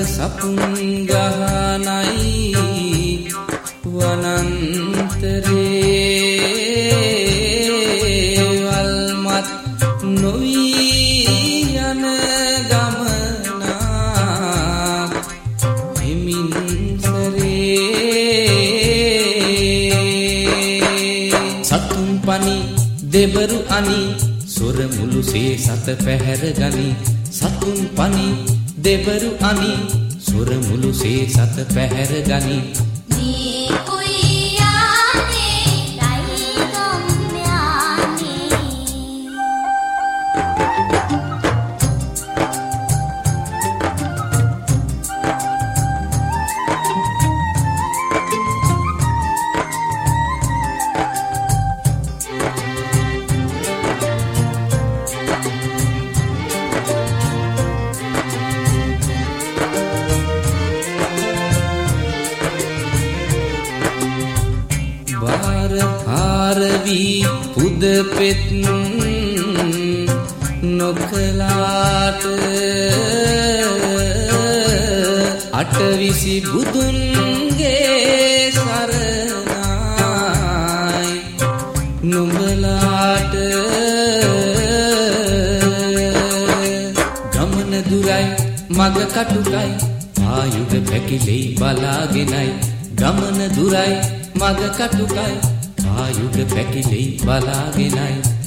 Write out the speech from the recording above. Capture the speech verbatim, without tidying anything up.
සපුන් ගහනයි වනන්තරේ වල්මත් නොවී යන ගමනා හිමින්සරේ සතුන් පනි දෙබරු අනි සොර මුළු සේ සත පැහැර ගනි සතුන් පනි දෙබරු අනි සොර මුළු සේ සත පැහැර ගනි හාරවි පුද පෙත් නොකලාට අටවිසි බුදුන්ගේ සරණයි නුඹලාට ගමන දුරයි මග කටුකයි ආයුධ පැකිලෙයි බලාගෙනයි ගමන දුරයි මග කටුකයි ආයුධ පැකිලෙයි බලාගෙනයි